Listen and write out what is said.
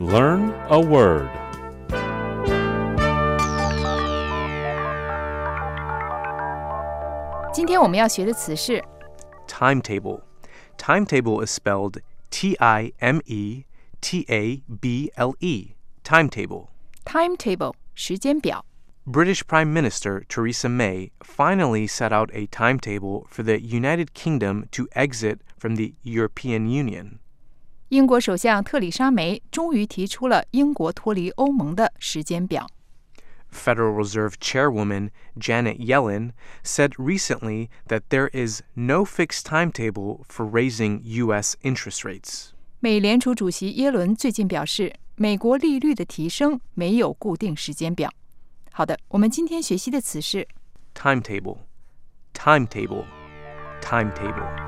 Learn a word. 今天我们要学的词是 Timetable. Timetable is spelled Timetable. Timetable. timetable 时间表。 British Prime Minister Theresa May finally set out a timetable for the United Kingdom to exit from the European Union. 英国首相特里莎梅终于提出了英国脱离欧盟的时间表。 Federal Reserve Chairwoman Janet Yellen said recently that there is no fixed timetable for raising U.S. interest rates. 美联储主席耶伦最近表示，美国利率的提升没有固定时间表。好的，我们今天学习的词是 Timetable. Timetable. Timetable.